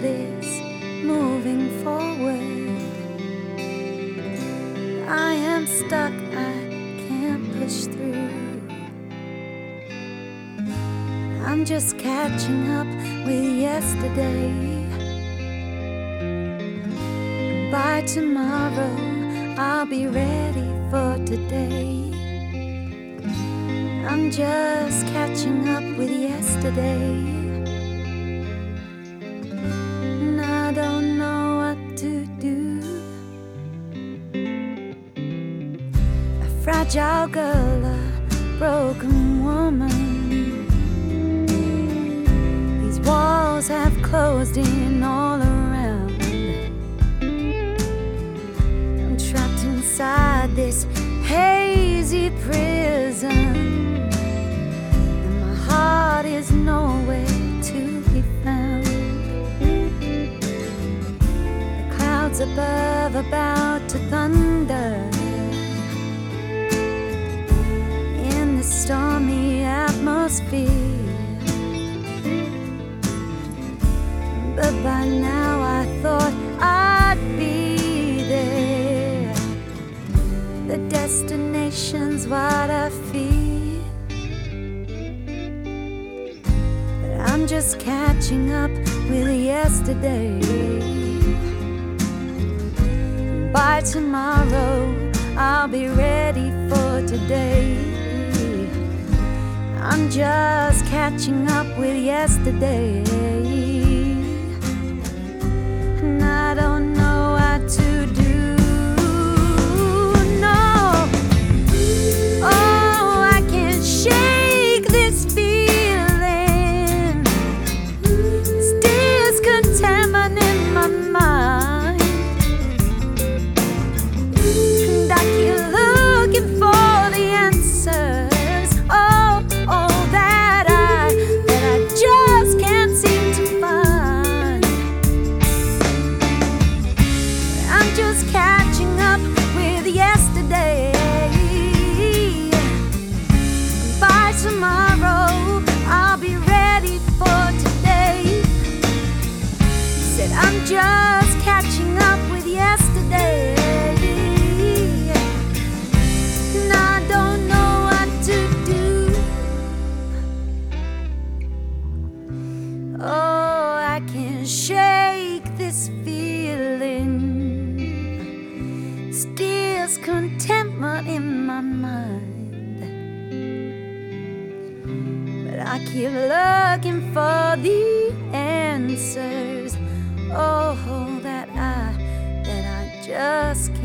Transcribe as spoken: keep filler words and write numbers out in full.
is moving forward. I am stuck, I can't push through. I'm just catching up with yesterday. By tomorrow, I'll be ready for today. I'm just catching up with yesterday. And I don't know what to do. A fragile girl, a broken woman. These walls have closed in all around. I'm trapped inside this hazy prison. Is nowhere to be found. The clouds above about to thunder in the stormy atmosphere. But by now I thought I'd be there. The destination's what I fear. I'm just catching up with yesterday. By tomorrow, I'll be ready for today. I'm just catching up with yesterday. And I don't know what to do. No. Oh, I can't shake this feeling. Just catching up with yesterday. And I don't know what to do. Oh, I can't shake this feeling. Steals contentment in my mind. But I keep looking for the answers. Oh, that I, that I just can't.